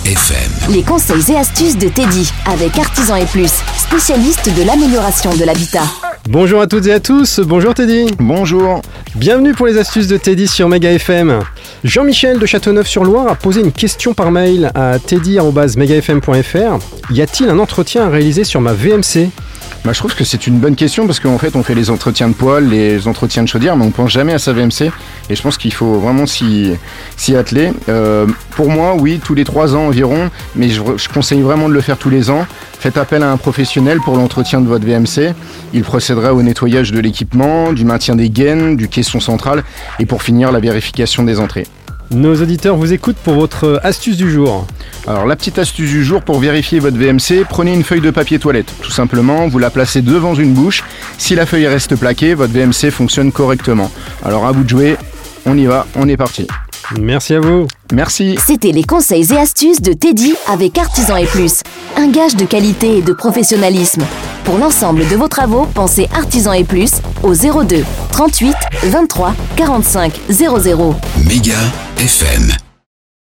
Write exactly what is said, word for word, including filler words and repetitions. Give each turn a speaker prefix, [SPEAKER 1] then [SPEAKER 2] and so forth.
[SPEAKER 1] F M.
[SPEAKER 2] Les conseils et astuces de Teddy avec Artisan et Plus, spécialiste de l'amélioration de l'habitat.
[SPEAKER 3] Bonjour à toutes et à tous, bonjour Teddy.
[SPEAKER 4] Bonjour.
[SPEAKER 3] Bienvenue pour les astuces de Teddy sur Méga F M. Jean-Michel de Châteauneuf-sur-Loire a posé une question par mail à teddy arobase méga f m point f r. Y a-t-il un entretien à réaliser sur ma V M C ?
[SPEAKER 4] Bah, je trouve que c'est une bonne question parce qu'en fait on fait les entretiens de poêle, les entretiens de chaudière, mais on pense jamais à sa V M C et je pense qu'il faut vraiment s'y, s'y atteler. Euh, pour moi, oui, tous les trois ans environ, mais je, je conseille vraiment de le faire tous les ans. Faites appel à un professionnel pour l'entretien de votre V M C. Il procédera au nettoyage de l'équipement, du maintien des gaines, du caisson central et pour finir la vérification des entrées.
[SPEAKER 3] Nos auditeurs vous écoutent pour votre astuce du jour.
[SPEAKER 4] Alors la petite astuce du jour pour vérifier votre V M C, prenez une feuille de papier toilette. Tout simplement, vous la placez devant une bouche. Si la feuille reste plaquée, votre V M C fonctionne correctement. Alors à vous de jouer, on y va, on est parti.
[SPEAKER 3] Merci à vous.
[SPEAKER 4] Merci.
[SPEAKER 2] C'était les conseils et astuces de Teddy avec Artisan et Plus. Un gage de qualité et de professionnalisme. Pour l'ensemble de vos travaux, pensez Artisan et Plus au zéro deux trente-huit vingt-trois quarante-cinq zéro zéro.
[SPEAKER 1] Méga F M.